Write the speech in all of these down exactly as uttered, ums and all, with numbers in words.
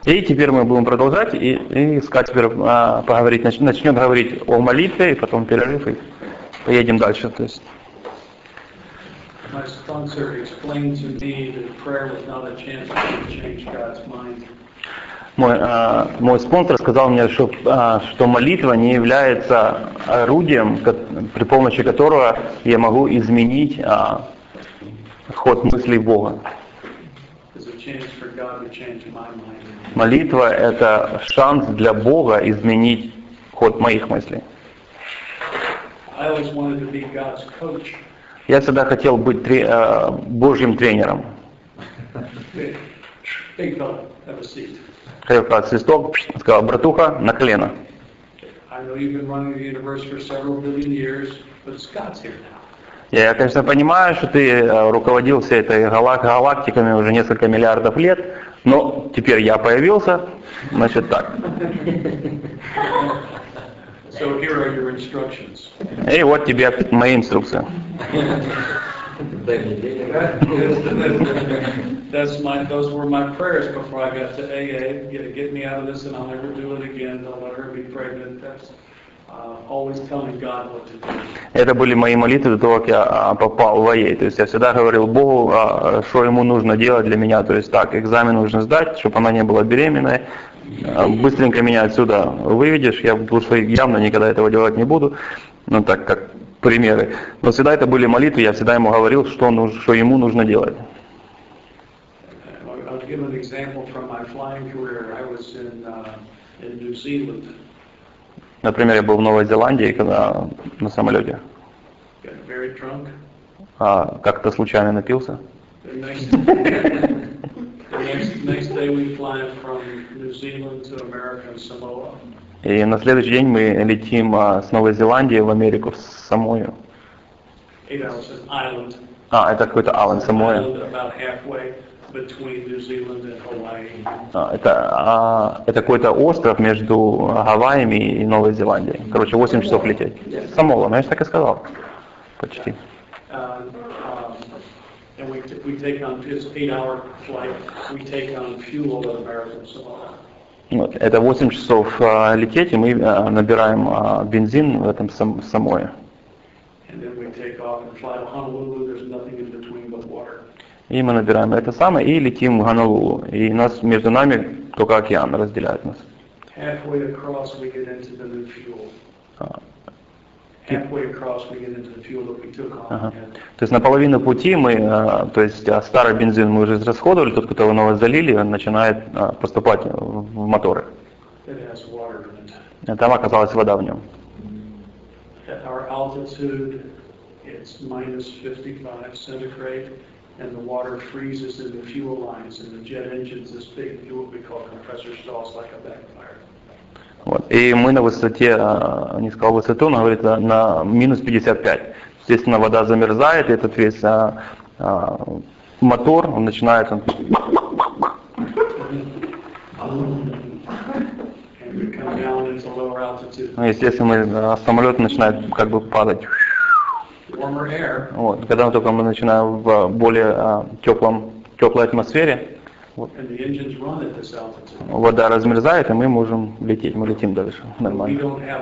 И теперь мы будем продолжать и, и искать теперь а, поговорить, нач, начнем говорить о молитве, и потом перерыв, и поедем дальше. То есть. My sponsor explained to me that prayer was not a chance to change God's mind. Мой, а, мой спонсор сказал мне, что, а, что молитва не является орудием, при помощи которого я могу изменить а, ход мыслей Бога. Молитва — это шанс для Бога изменить ход моих мыслей. Я всегда хотел быть тре, а, Божьим тренером. Хотел сказать свисток, сказал: братуха, на колено. Я, конечно, понимаю, что ты руководил всей этой галак- галактиками уже несколько миллиардов лет, но теперь я появился, значит так. So here are your instructions. И вот тебе мои инструкции. That's my, those were my prayers before I got to A A. Get, get me out of this and I'll never do it again. Don't let her be pregnant. That's uh, always telling God what to do. Это были мои молитвы до того, как я попал в А А. То есть я всегда говорил Богу, что ему нужно делать для меня. То есть так, экзамен нужно сдать, чтобы она не была беременной. Быстренько меня отсюда выведешь. Я больше явно никогда этого делать не буду. Ну так, как примеры. Но всегда это были молитвы, я всегда ему говорил, что, нужно, что ему нужно делать. Например, я был в Новой Зеландии, когда на самолете. А, как-то случайно напился. И на следующий день мы летим а, с Новой Зеландии в Америку, в Самою. А, это какой-то Аллен, Самоя. А, это, а, это какой-то остров между Гавайями и Новой Зеландией. Короче, восемь часов лететь. Самола, я же так и сказал. Почти. Вот, это восемь часов а, лететь, и мы а, набираем а, бензин в этом сам, Самое. И мы набираем это самое и летим в Гонолулу. И нас между нами только океан разделяет нас. А. Ага. То есть на половину пути мы, то есть старый бензин мы уже израсходовали, тот, который его залили, он начинает поступать в моторы. Там оказалась вода в нем. And the water freezes in the fuel lines, and the jet engines, this big, what we call compressor stalls, like a backfire. Вот. И мы на высоте, не сказал высоту, но говорит, на минус пятьдесят пять. Естественно, вода замерзает, и этот весь а, а, мотор, он начинает... Он... Ну, естественно, самолет начинает как бы падать. Вот. Когда мы только мы начинаем в более а, теплом, теплой атмосфере, вот, вода размерзает, и мы можем лететь, мы летим дальше нормально.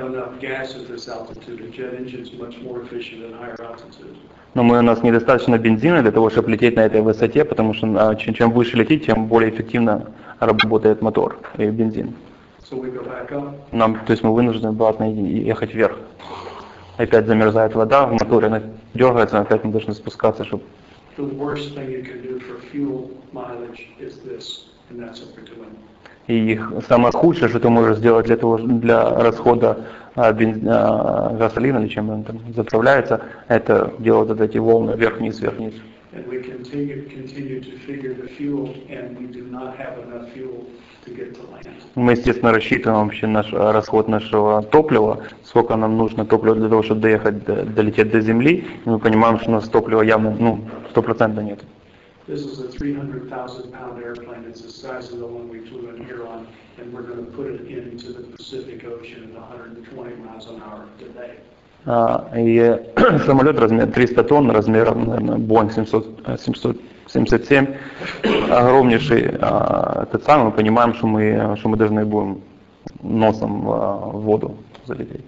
Но мы, у нас недостаточно бензина для того, чтобы лететь на этой высоте, потому что а, чем, чем выше лететь, тем более эффективно работает мотор и бензин. Нам, то есть мы вынуждены обратно ехать вверх. Опять замерзает вода в моторе, она дергается, опять мы должны спускаться, чтобы... И самое худшее, что ты можешь сделать для того, для расхода а, бенз... а, газолина, или чем он там заправляется, это делать вот эти волны вверх-вниз, вверх-вниз. Мы, естественно, рассчитываем вообще наш расход нашего топлива, сколько нам нужно топлива для того, чтобы доехать, до, долететь до Земли, и мы понимаем, что у нас топлива явно, ну, сто процентов нет. А, и самолет размер триста тонн, размером, наверное, Boeing семьсот, семьсот семьдесят семь, огромнейший а, этот самый, мы понимаем, что мы, что мы должны будем носом а, в воду залететь.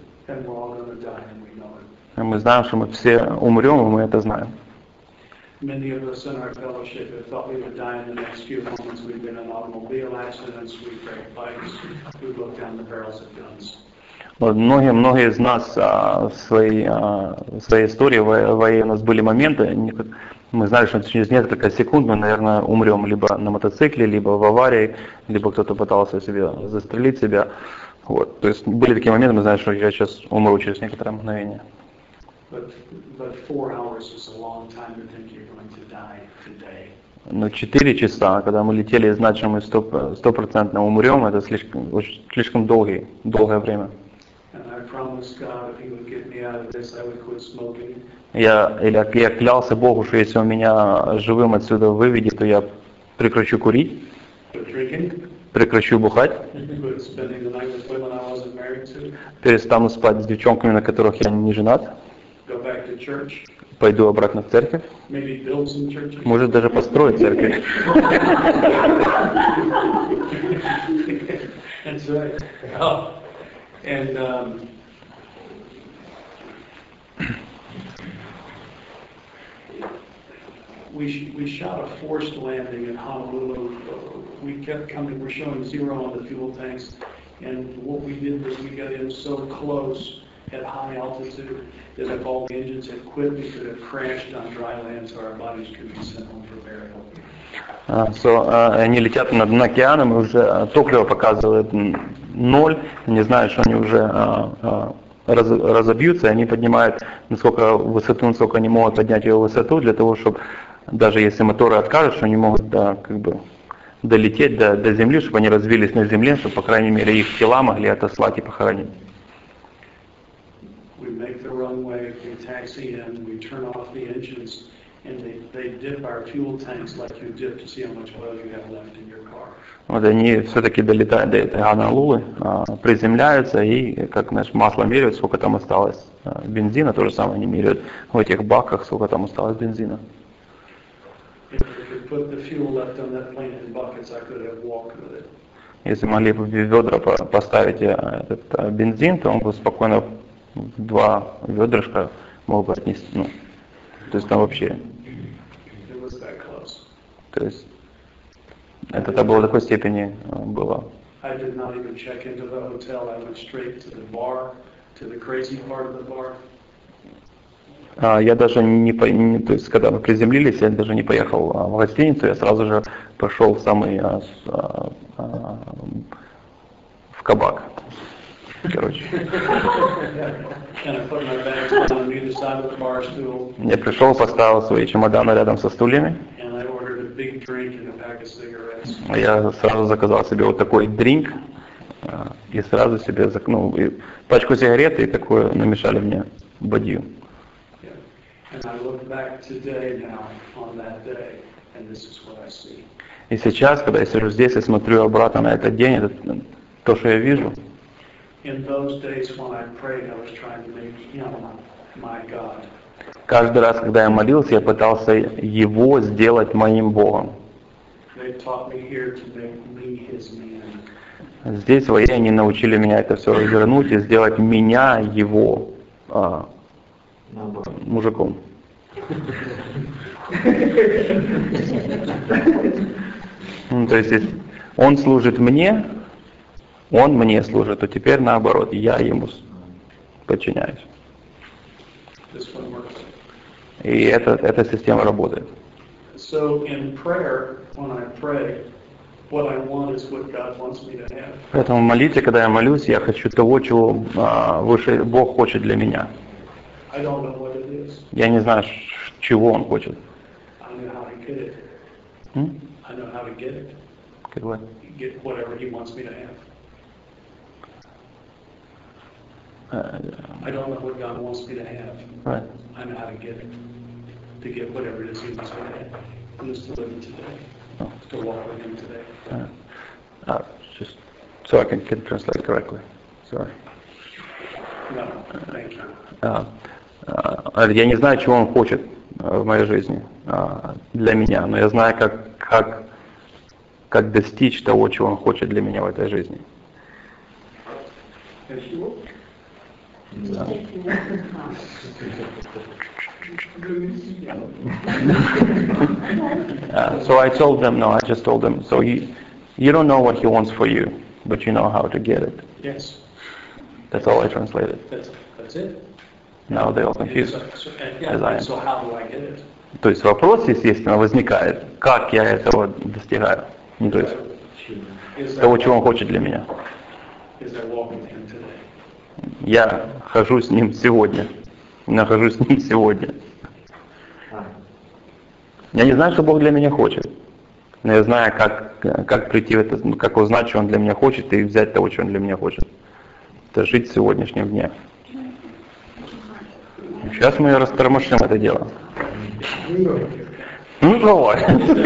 И мы знаем, что мы все умрем, и мы это знаем. Many of us in our fellowship have thought we would die in the next few moments. We've been in automobile accidents, we've wrecked bikes, we've looked down the barrels of guns. Многие, многие из нас а, в, своей, а, в своей истории военной у нас были моменты, мы знали, что через несколько секунд мы, наверное, умрем либо на мотоцикле, либо в аварии, либо кто-то пытался себе застрелить себя. Вот. То есть были такие моменты, мы знаем, что я сейчас умру через некоторое мгновение. But, but four hours is a long time to think you're going to die today. Но четыре часа, когда мы летели и знать, что мы стопроцентно умрем, это слишком, слишком долгий, долгое время. Я, или я клялся Богу, что если Он меня живым отсюда выведет, то я прекращу курить, прекращу бухать, перестану спать с девчонками, на которых я не женат, пойду обратно в церковь, может даже построить церковь. And um, we we shot a forced landing in Honolulu. We kept coming. We're showing zero on the fuel tanks, and what we did was we got in so close at high altitude that if all the engines had quit, we could have crashed on dry land, so our bodies could be sent home for burial. Uh, so, uh, они летят над океаном, и уже uh, топливо показывает ноль, не знают, что они уже uh, uh, раз, разобьются, и они поднимают насколько высоту, насколько они могут поднять ее высоту, для того, чтобы даже если моторы откажут, что они могут да, как бы долететь до, до земли, чтобы они развились на земле, чтобы, по крайней мере, их тела могли отослать и похоронить. Вот они все-таки долетают до этой Гонолулы, приземляются и, как знаешь, масло меряют, сколько там осталось бензина, то же самое они меряют в этих баках, сколько там осталось бензина. Если могли бы в ведра поставить этот бензин, то он бы спокойно в два ведрышка мог бы отнести, ну, то есть там вообще, то есть это, это было в такой степени было. Я даже не, не, то есть когда мы приземлились, я даже не поехал в гостиницу, я сразу же пошел в самый, а, а, в кабак, короче. Я пришел, поставил свои чемоданы рядом со стульями. Я сразу заказал себе вот такой дринк и сразу себе ну, и пачку сигарет и такое намешали мне бадью. И сейчас, когда я сижу здесь и смотрю обратно на этот день, это то, что я вижу. Каждый раз, когда я молился, я пытался его сделать моим Богом. Здесь в Вае они научили меня это все развернуть и сделать меня его а, мужиком. Ну, то есть, если он служит мне, он мне служит, то теперь наоборот, я ему подчиняюсь. И это, эта система работает. So in prayer, when I pray, what I want is what God wants me to have. Поэтому в молитве, когда я молюсь, я хочу того, чего а, выше Бог хочет для меня. I don't know what it is. Я не знаю, чего Он хочет. I know how to get it. М? I know how to get it. Как бы? Get whatever He wants me to have. I don't know what God wants me to have. Right. I know how to get it. To get whatever it is He wants me to have. And just to live it today. Oh. To walk with Him today. Uh, uh, just so I can, can translate correctly. Sorry. No, thank you. Uh, uh, я не знаю, чего Он хочет. в моей жизни а, для меня, но я знаю, как, как, как достичь того, чего Он хочет для меня в этой жизни. Да. uh, so I told them, no, I just told them, so you, you don't know what He wants for you, but you know how to get it. Yes. That's all I translated. That's, that's it. Now they all confused, So, so, and, yeah, as I am. so how do I get it? То есть вопрос, естественно, возникает, как я этого достигаю. Ну, то есть Is I того, walk- чего Он хочет для меня. is I walk with Him today? Я хожу с Ним сегодня. Нахожусь с Ним сегодня. Я не знаю, что Бог для меня хочет. Но я знаю, как, как прийти в это, как узнать, что Он для меня хочет, и взять того, что Он для меня хочет. Это жить сегодняшним днем. Сейчас мы растормошим это дело. Ну, давай.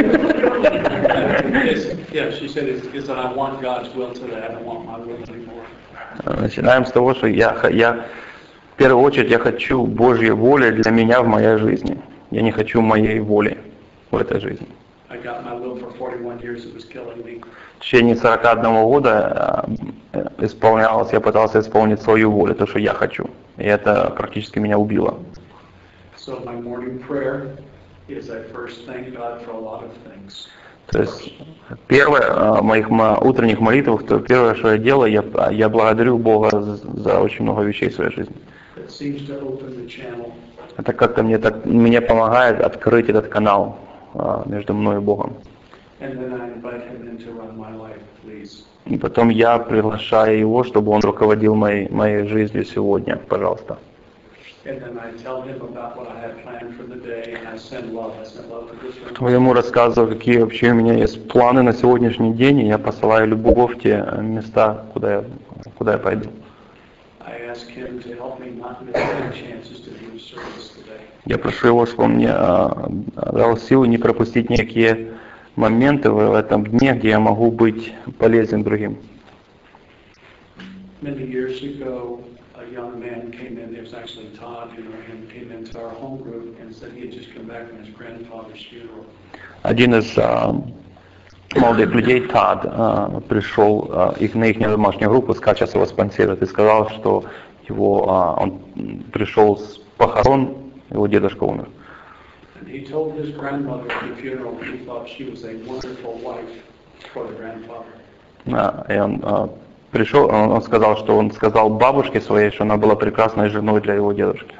Yes, yeah, she said is, is that I want God's will today. I don't want my will anymore. Начинаем с того, что я, я в первую очередь я хочу Божьей воли для меня в моей жизни. Я не хочу моей воли в этой жизни. I got my will for forty-one years. It was killing me. В течение сорока одного года э, исполнялось, я пытался исполнить свою волю, то, что я хочу. И это практически меня убило. So my morning prayer is I first thank God for a lot of things. То есть первое в моих утренних молитвах, то первое, что я делаю, я, я благодарю Бога за очень много вещей в своей жизни. That seems to open the channel. Это как-то мне так мне помогает открыть этот канал между мной и Богом. And then I invite Him in to run my life, please. И потом я приглашаю Его, чтобы Он руководил моей, моей жизнью сегодня, пожалуйста. And then I tell Him about what I had planned for the day, and I send love. I send love to this room. Потом Ему рассказываю, какие вообще у меня есть планы на сегодняшний день, и я посылаю любовь в те места, куда я, куда я пойду. I ask Him to help me not miss any chances to be of service today. Я прошу Его, чтобы Он мне а, дал силу не пропустить никакие моменты в этом дне, где я могу быть полезен другим. Many years ago, a young man came in, it was actually Todd, you know him, came into our home group and said he had just come back from his grandfather's funeral. Один из а, молодых людей, Тад, а, пришел а, их, на их домашнюю группу, Скат сейчас его спонсирует, и сказал, что его, а, он пришел с похорон, его дедушка умер. And he told his grandmother at the funeral he thought she was a wonderful wife for the grandfather. А, и он а, пришел, он, он сказал, что он сказал бабушке своей, что она была прекрасной женой для его дедушки.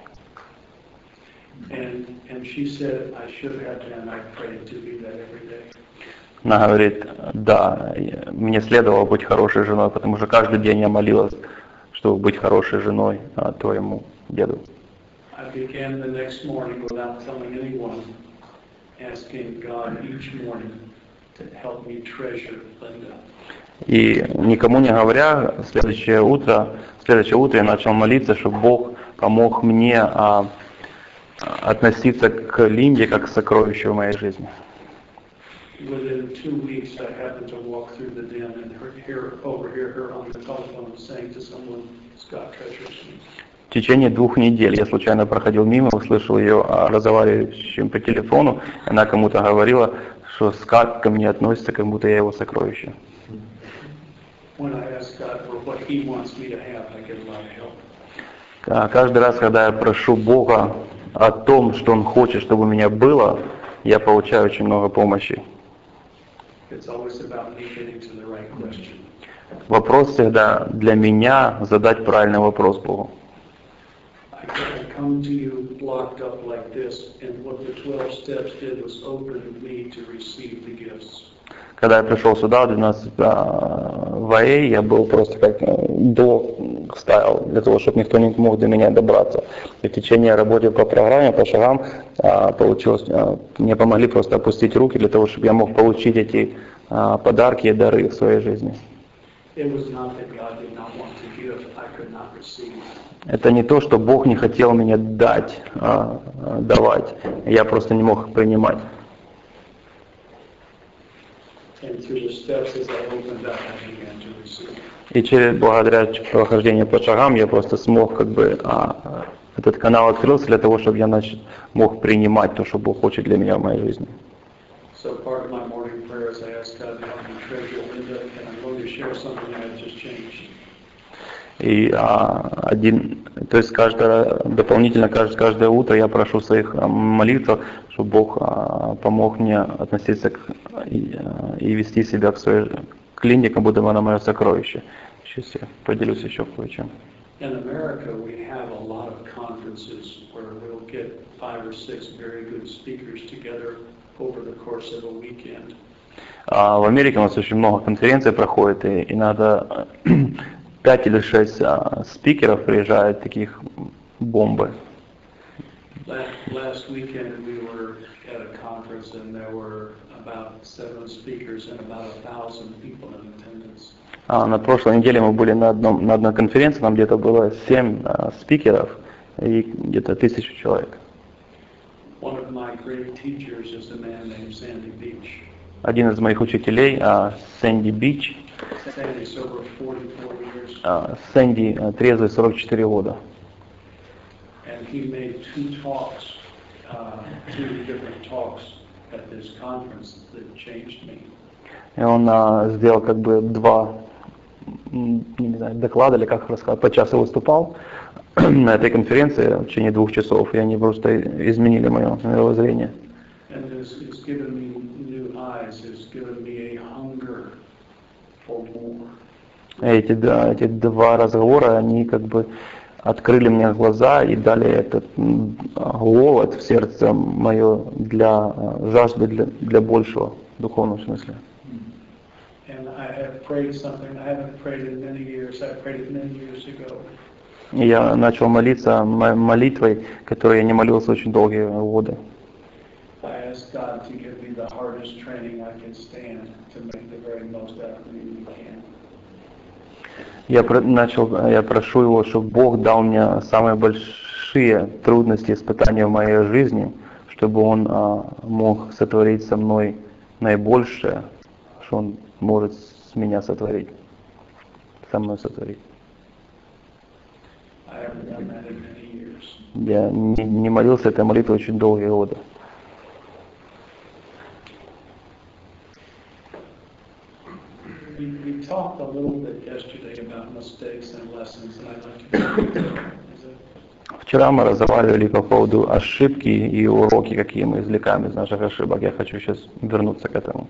And, and she said, I should have been, I prayed to be that every day. Она говорит, да, мне следовало быть хорошей женой, потому что каждый день я молилась, чтобы быть хорошей женой а, твоему деду. I began the next morning without telling anyone, asking God each morning to help me treasure Linda. И никому не говоря, следующее утро, следующее утро я начал молиться, чтобы Бог помог мне а, относиться к Линде как к сокровищу в моей жизни. Within two weeks, I happened to walk through the den and her, hear, overhear her on the telephone saying to someone, Scott treasures me. В течение двух недель я случайно проходил мимо, услышал ее разговаривающим по телефону, она кому-то говорила, что Скат ко мне относится, как будто я его сокровище. When I ask God for what He wants me to have, I get a lot of help. Каждый раз, когда я прошу Бога о том, что Он хочет, чтобы у меня было, я получаю очень много помощи. It's always about me getting to the right question. Вопрос всегда для меня задать правильный вопрос Богу. I come to you blocked up like this, and what the twelve steps did was open me to receive the gifts. Когда я пришел сюда, в двенадцать в АЭ, я был просто как блок ставил, для того, чтобы никто не мог до меня добраться. И в течение работы по программе, по шагам, получилось, мне помогли просто опустить руки, для того, чтобы я мог получить эти подарки и дары в своей жизни. Это не то, что Бог не хотел мне дать, давать, я просто не мог их принимать. И через благодаря прохождению по шагам я просто смог как бы а, этот канал открылся для того, чтобы я нач... мог принимать то, что Бог хочет для меня в моей жизни. So part of my morning prayer is I ask God to help me treasure Linda, and I'm going to share something that I've just changed. И а, один, то есть каждое, дополнительно каждое, каждое утро я прошу в своих а, молитвах, чтобы Бог а, помог мне относиться к, и, а, и вести себя к своей клинике, как будто бы она мое сокровище. Сейчас я поделюсь еще кое-чем. In America, we have a lot of conferences where we'll get five or six very good speakers together over the course of a weekend. А в Америке у нас очень много конференций проходит, и, и надо пять или шесть а, спикеров приезжают, таких бомбы. Last weekend we were at a conference and there were about seven speakers and about a thousand people in attendance. А на прошлой неделе мы были на, одном, на одной конференции, там где-то было семь а, спикеров и где-то тысячу человек. One of my great teachers is a man named Sandy Beach. Один из моих учителей, а, Сэнди Бич. Sandy sober forty-four years. А, Сэнди а, трезвый сорок четыре года. And he made two talks, uh, two different talks at this conference that changed me. И он а, сделал как бы два, не знаю, доклада, или как рассказать, по часу выступал на этой конференции в течение двух часов, и они просто изменили мое мировоззрение. And this has given me new eyes, it's given me a hunger for more. Эти, да, эти два разговора, они как бы открыли мне глаза и дали этот голод в сердце мое для жажды для, для большего в духовном смысле. And I have prayed something I haven't prayed in many years. I prayed it many years ago. И я начал молиться молитвой, которой я не молился очень долгие годы. I asked God to give me the hardest training I can stand to make the very most out of me we can. Я про- начал, я прошу его, чтобы Бог дал мне самые большие трудности, испытания в моей жизни, чтобы Он а, мог сотворить со мной наибольшее, что Он может с меня сотворить, со мной сотворить. I haven't done that in many years. Я не, не молился этой молитвой очень долгие годы. We, we talked a little bit yesterday about mistakes and lessons, and I'd like to. Is it? Вчера мы разговаривали по поводу ошибки и уроки, какие мы извлекаем из наших ошибок. Я хочу сейчас вернуться к этому.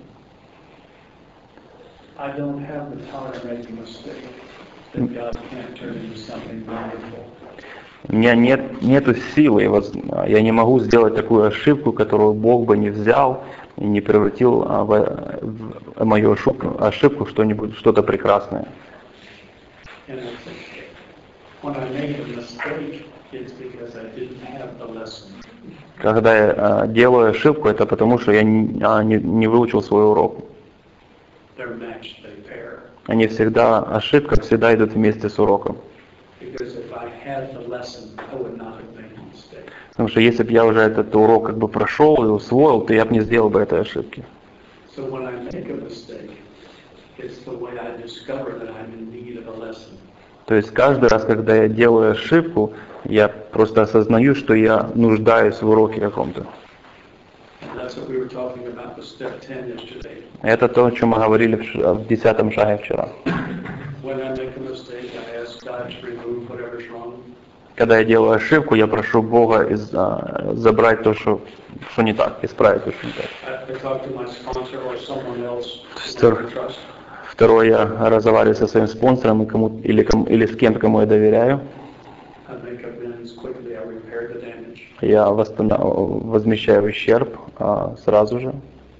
I don't have the power to make a mistake that God can't turn into something wonderful. У меня нет нету силы, я не могу сделать такую ошибку, которую Бог бы не взял и не превратил в, в мою ошибку, ошибку в что-нибудь, что-то прекрасное. And when I make a mistake, it's because I didn't have the lesson. Когда я а, делаю ошибку, это потому, что я не, а, не, не выучил свой урок. They're matched, they pair. Они всегда, ошибка всегда идут вместе с уроком. Because if I had the lesson, I would not have made a mistake. Потому что если бы я уже этот урок как бы прошел и усвоил, то я бы не сделал бы этой ошибки. So when I make a mistake, it's the way I discover that I'm in need of a lesson. То есть каждый раз, когда я делаю ошибку, я просто осознаю, что я нуждаюсь в уроке каком-то. And that's what we were talking about with step ten yesterday. Это то, о чем мы говорили в, в десятом шаге вчера. When I make a mistake, I ask God to remove whatever's wrong. Когда я делаю ошибку, я прошу Бога из, а, забрать то, что, что не так, исправить то, что не так. I, I talk to my sponsor or someone else Sure. who I trust. Второе, я разговариваю со своим спонсором и кому, или, кому, или с кем-то, кому я доверяю. I make amends quickly. I repair the damage. Я восстанов... возмещаю ущерб а, сразу же.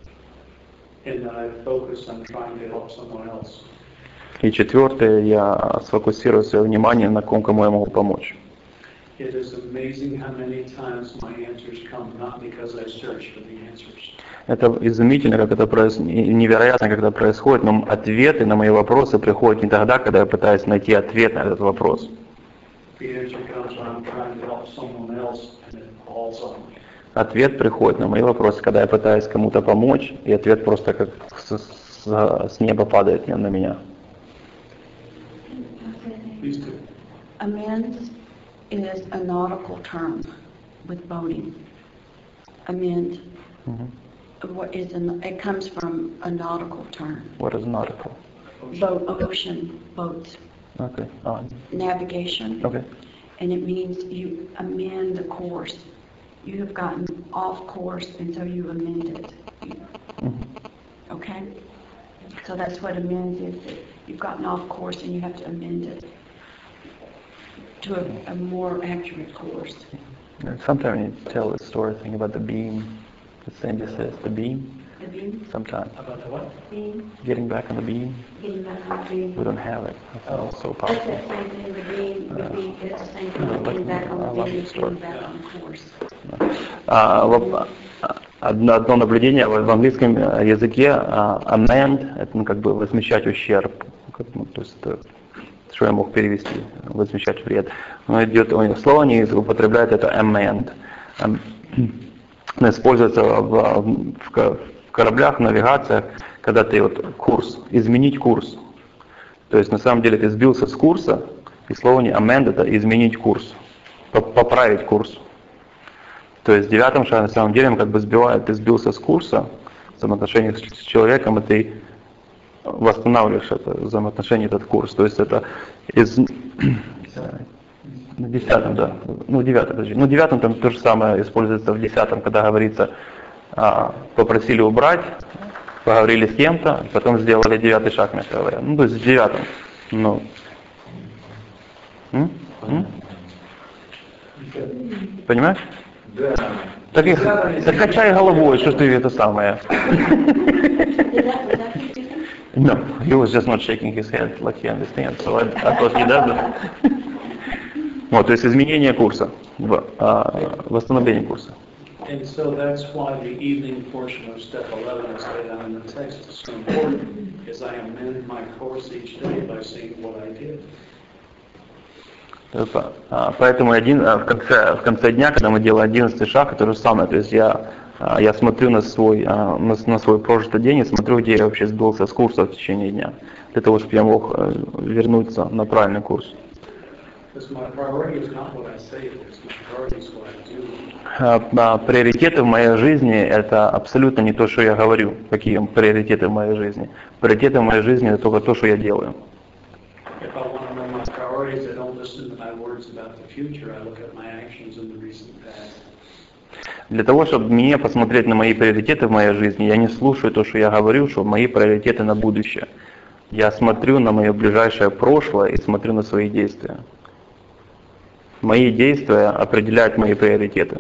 And I focus on trying to help someone else. И четвертое, я сфокусирую свое внимание на ком, кому я могу помочь. It is amazing how many times my answers come not because I search for the answers. Это изумительно, как это происходит, невероятно, когда происходит, но ответы на мои вопросы приходят не тогда, когда я пытаюсь найти ответ на этот вопрос. The answer comes when I'm trying to help someone else and it falls on me. Ответ приходит на мои вопросы, когда я пытаюсь кому-то помочь, и ответ просто как с, с, с неба падает на меня. Please do. Amends is a nautical term with boating. Amend. Mm-hmm. What is an, it comes from a nautical term. What is nautical? Boat, ocean, boats. Okay. Oh. Navigation. Okay. And it means you amend the course. You have gotten off course, and so you amend it. Mm-hmm. Okay? So that's what amends is. That you've gotten off course, and you have to amend it to a, a more accurate course. And sometimes you tell the story thing about the beam. The Sandy says the beam. The beam? Sometimes. About the what? Beam. Getting back on the beam. Getting back on the beam. We don't have it. That sounds so That's powerful. the same thing. The beam would be, it's the same thing. Yeah, Getting back on I the love beam this is getting story. back on course. А, в- Одно, одно наблюдение в в английском языке а, amend — это ну, как бы возмещать ущерб. Как, ну, то есть это, что я мог перевести? Возмещать вред. Но идет слово не употребляет это amend. Ам, оно используется в, в, в ка- в кораблях, в навигациях, когда ты вот курс, изменить курс. То есть на самом деле ты сбился с курса, и слово не amend — это изменить курс, поп- поправить курс. То есть в девятом шаге на самом деле он как бы сбивает, ты сбился с курса в взаимоотношениях с с человеком, и ты восстанавливаешь это взаимоотношение, этот курс. То есть это из в десятом, да, ну в девятом, подожди, ну в девятом там то же самое используется в десятом, когда говорится, а, попросили убрать, поговорили с кем-то, потом сделали девятый шаг, мягко говоря. Ну то есть в девятом, ну. М? М? Понимаешь? Да. Так, их, так качай головой, что ты это самое. Is that, was that what you think? No, he was just not shaking his head like he understands, so I, I thought he does it. Вот, то есть изменение курса, в, а, восстановление курса. And so that's why the evening portion of step eleven, as laid out in the text, is so important, is I amend my course each day by seeing what I did. Это, а, Поэтому один, а, в, конце, в конце дня, когда мы делаем одиннадцатый шаг, то же самое. То есть я, а, я смотрю на свой, а, на, на свой прожитый день и смотрю, где я вообще сбился с курса в течение дня, для того, чтобы я мог а, вернуться на правильный курс. Because my priority is not what I say it is, my priority is what I do. А, а, Приоритеты в моей жизни — это абсолютно не то, что я говорю, какие приоритеты в моей жизни. Приоритеты в моей жизни — это только то, что я делаю. If I want to know my priorities, I don't listen to my words about the future, I look at my actions in the recent past. Для того, чтобы мне посмотреть на мои приоритеты в моей жизни, я не слушаю то, что я говорю, что мои приоритеты на будущее. Я смотрю на мое ближайшее прошлое и смотрю на свои действия. Мои действия определяют мои приоритеты.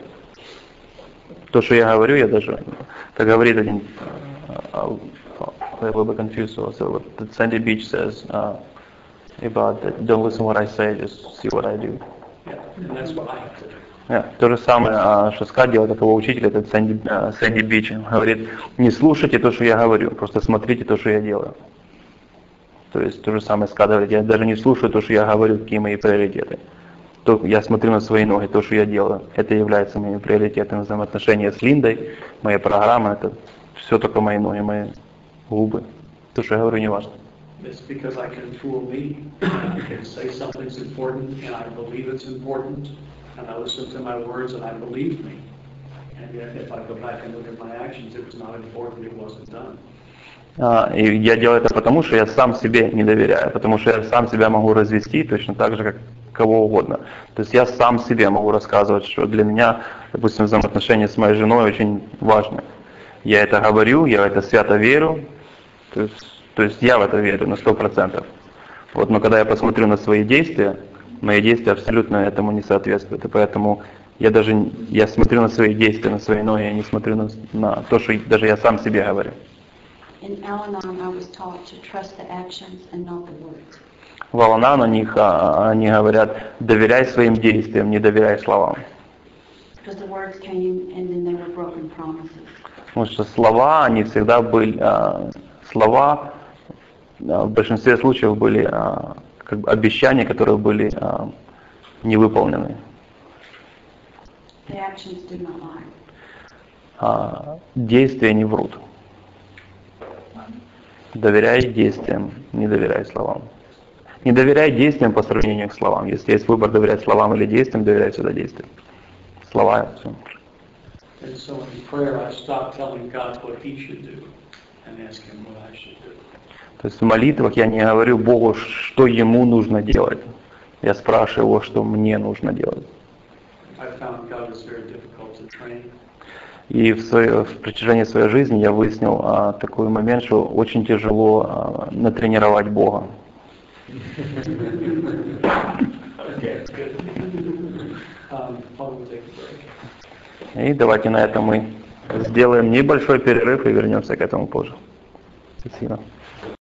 То, что я говорю, я даже, как говорит один, uh, a little bit confused also, what Sandy Beach says uh, about that, don't listen what I say, just see what I do. Yeah, and that's what I have to do. Yeah, то же самое, а, что Ска делает, это его учитель, этот Сэнди, а, Сэнди Бич, говорит, не слушайте то, что я говорю, просто смотрите то, что я делаю. То есть то же самое Ска говорит, я даже не слушаю то, что я говорю, какие мои приоритеты. То, я смотрю на свои ноги, то, что я делаю, это является моими приоритетами. Взаимоотношения с Линдой, моя программа, это все только мои ноги, мои губы. То, что я говорю, не важно. It's because I can fool me. I can say something's important and I believe it's important, and I listen to my words and I believe me. And yet if I go back and look at my actions, it was not important, it wasn't done. А, и я делаю это потому, что я сам себе не доверяю, потому что я сам себя могу развести точно так же, как кого угодно. То есть я сам себе могу рассказывать, что для меня, допустим, взаимоотношения с моей женой очень важны. Я это говорю, я в это свято верю, то есть, то есть я в это верю на сто процентов. Вот, но когда я посмотрю на свои действия, мои действия абсолютно этому не соответствуют. И поэтому я даже я смотрю на свои действия, на свои ноги, я не смотрю на, на то, что даже я сам себе говорю. In Al-Anon, I was taught to trust the actions and not the words. В Ал-Анон на них а, они говорят, доверяй своим действиям, не доверяй словам. Because the words came and then they were broken promises. Потому что слова, они всегда были, а, слова а, в большинстве случаев были а, как бы обещания, которые были а, не выполнены. The actions do not lie. А, действия не врут. Доверяй действиям, не доверяй словам. Не доверяй действиям по сравнению к словам. Если есть выбор доверять словам или действиям, доверяй всегда действиям. Слова, все. And so in prayer, I stopped telling God what He should do and ask Him what I should do. То есть в молитвах я не говорю Богу, что Ему нужно делать. Я спрашиваю Его, что мне нужно делать. I found God is very difficult to train. И в, своей, в протяжении своей жизни я выяснил а, такой момент, что очень тяжело а, натренировать Бога. И давайте на этом мы сделаем небольшой перерыв и вернемся к этому позже. Спасибо.